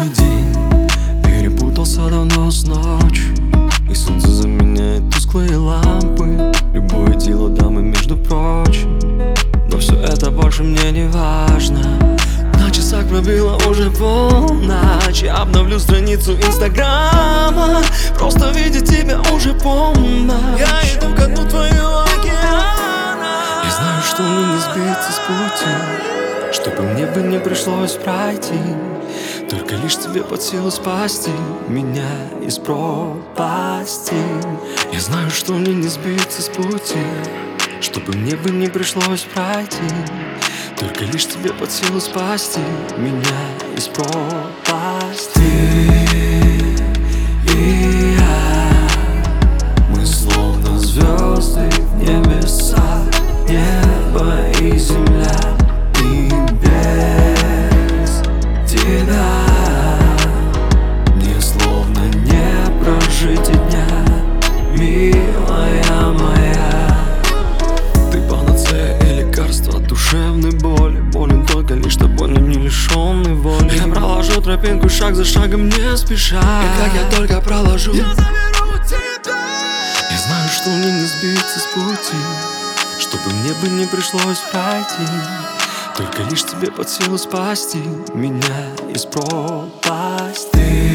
мой день перепутался давно с ночью, и солнце заменяет тусклые лампы. Любое дело дамы, между прочим. Но все это больше мне не важно. На часах пробило уже полночь. Я обновлю страницу инстаграма, просто видеть тебя уже помощь. Я иду ко дну твоего океана. Я знаю, что мне не сбиться с пути, чтобы мне бы не пришлось пройти. Только лишь тебе под силу спасти меня из пропасти. Я знаю, что мне не сбиться с пути, чтобы мне бы не пришлось пройти. Только лишь тебе под силу спасти меня из пропасти. Ты и я, мы словно звезды в небесах, небо и земля. И без тебя мне словно не прожить и дня, милая моя. Ты панацея и лекарство от душевной боли. Болен только лишь тобой, но не лишенный воли. Я проложу тропинку шаг за шагом, не спеша. И как я только проложу, я заберу тебя. Я знаю, что мне не сбиться с пути, чтобы мне бы не пришлось пройти. Только лишь тебе под силу спасти меня из пропасти.